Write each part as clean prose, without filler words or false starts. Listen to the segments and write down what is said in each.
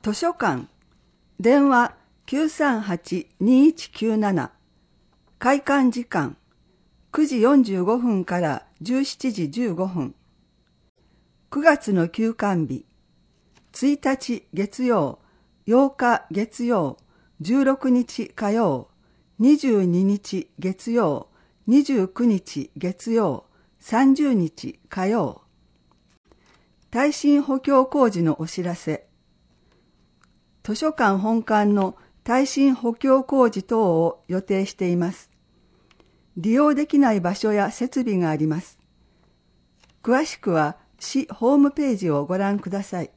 図書館、電話 938-2197、開館時間9時45分から17時15分。9月の休館日、1日月曜、8日月曜、16日火曜、22日月曜、29日月曜、30日火曜。耐震補強工事のお知らせ。図書館本館の耐震補強工事等を予定しています。利用できない場所や設備があります。詳しくは市ホームページをご覧ください。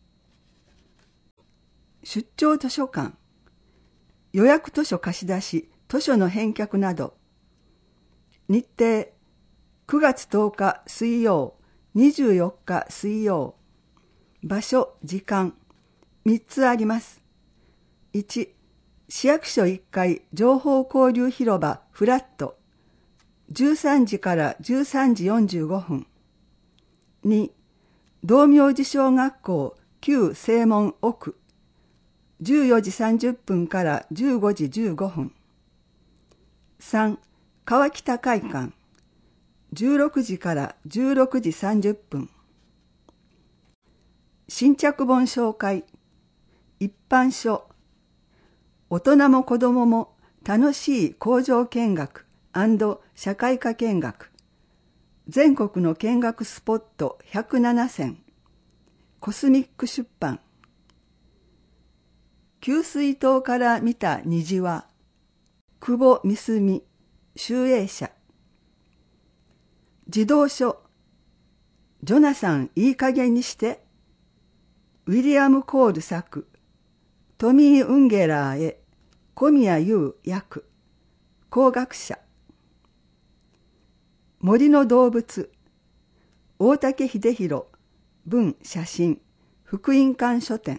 出張図書館、予約図書貸し出し、図書の返却など。日程、9月10日水曜、24日水曜。場所、時間、3つあります。1、市役所1階情報交流広場フラット、13時から13時45分。2、道明寺小学校旧正門奥、14時30分から15時15分。3、川北会館、16時から16時30分。新着本紹介、一般書、大人も子供も楽しい工場見学&社会科見学、全国の見学スポット107選、コスミック出版。給水塔から見た虹は、久保美澄、集英社。児童書、ジョナサンいい加減にして、ウィリアム・コール作、トミー・ウンゲラーへ、小宮優訳、工学者。森の動物、大竹秀弘、文写真、福音館書店。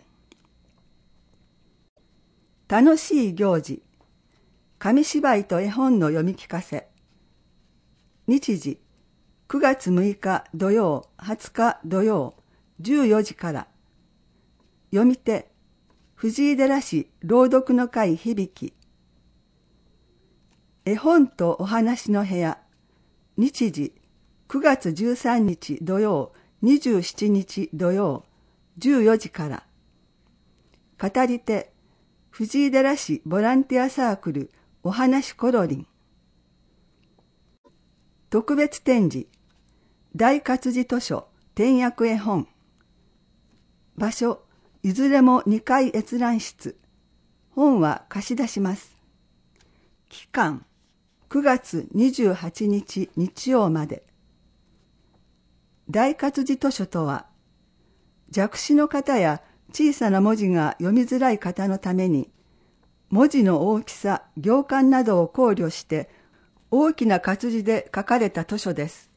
楽しい行事、紙芝居と絵本の読み聞かせ。日時、9月6日土曜、20日土曜、14時から。読み手、藤井寺市朗読の会響。絵本とお話の部屋。日時、9月13日土曜、27日土曜、14時から。語り手、藤井寺市ボランティアサークルお話コロリン。特別展示、大活字図書点訳絵本。場所、いずれも2階閲覧室。本は貸し出します。期間、9月28日日曜まで。大活字図書とは、弱視の方や小さな文字が読みづらい方のために、文字の大きさ、行間などを考慮して、大きな活字で書かれた図書です。